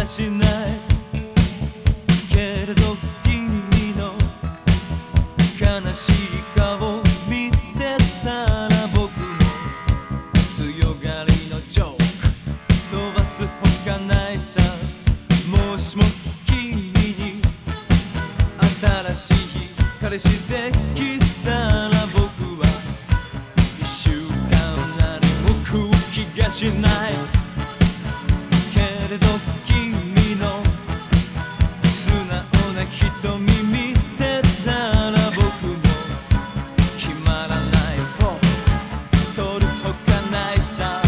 しないけれど君の悲しい顔見てたら僕も強がりのジョーク飛ばすほかないさ。もしも君に新しい彼氏できたら僕は一週間何も食う気がしないけれど君の素直な瞳見てたら僕も決まらないポーズ取るほかないさ。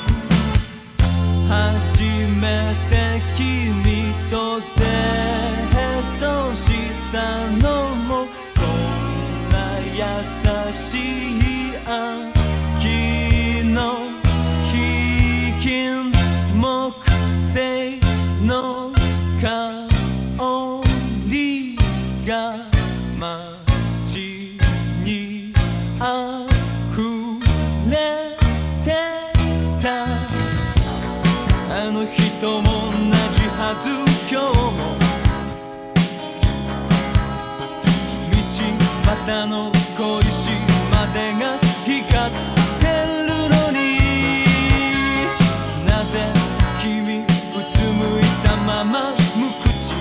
初めて君とデートしたのもこんな優しい秋の日金木星の香りが街にあふれてた。あの日と同じはず今日も道端の小石までが光ってるのになぜ君うつむいたまま無口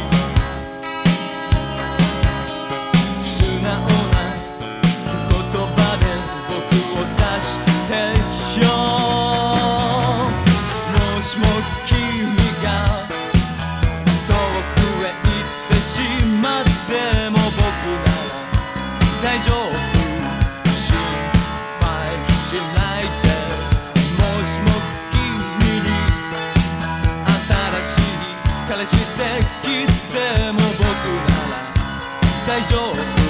素直な言葉で僕を指してよ。もしも君が遠くへ行ってしまっても僕なら大丈夫心配しないで。もしも君に新しい彼氏できても僕なら大丈夫